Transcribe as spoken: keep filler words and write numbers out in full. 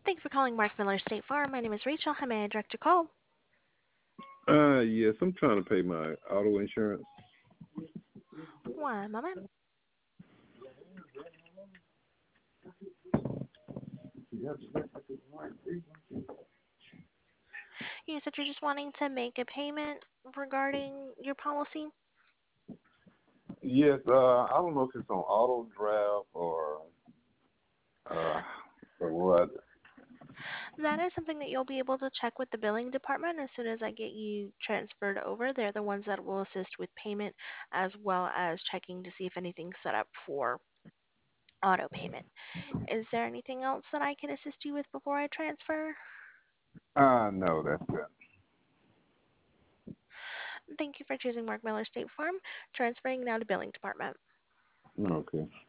Thank you for calling Mark Miller State Farm. My name is Rachel. How may I direct your call? Uh, yes, I'm trying to pay my auto insurance. One moment. You said you're just wanting to make a payment regarding your policy? Yes, uh, I don't know if it's on auto draft or uh or what. That is something that you'll be able to check with the billing department as soon as I get you transferred over. They're the ones that will assist with payment as well as checking to see if anything's set up for auto payment. Is there anything else that I can assist you with before I transfer? Uh, no, that's it. Thank you for choosing Mark Miller State Farm. Transferring now to billing department. Okay.